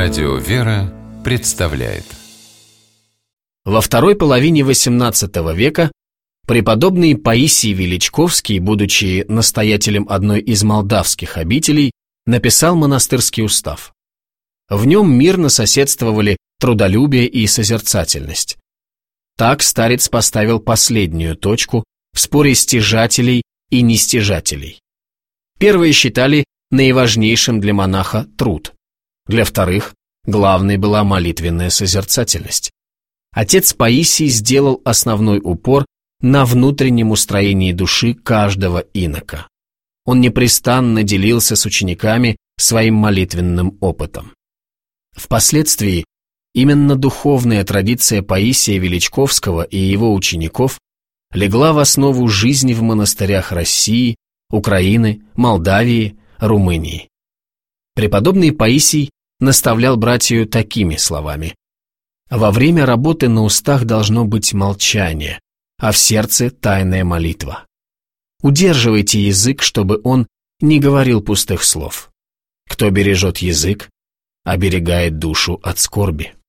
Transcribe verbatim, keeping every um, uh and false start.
Радио «Вера» представляет. Во второй половине восемнадцатого века преподобный Паисий Величковский, будучи настоятелем одной из молдавских обителей, написал монастырский устав. В нем мирно соседствовали трудолюбие и созерцательность. Так старец поставил последнюю точку в споре стяжателей и нестяжателей. Первые считали наиважнейшим для монаха труд. Для вторых главной была молитвенная созерцательность. Отец Паисий сделал основной упор на внутреннем устроении души каждого инока. Он непрестанно делился с учениками своим молитвенным опытом. Впоследствии именно духовная традиция Паисия Величковского и его учеников легла в основу жизни в монастырях России, Украины, Молдавии, Румынии. Преподобный Паисий наставлял братью такими словами: «Во время работы на устах должно быть молчание, а в сердце тайная молитва. Удерживайте язык, чтобы он не говорил пустых слов. Кто бережет язык, оберегает душу от скорби».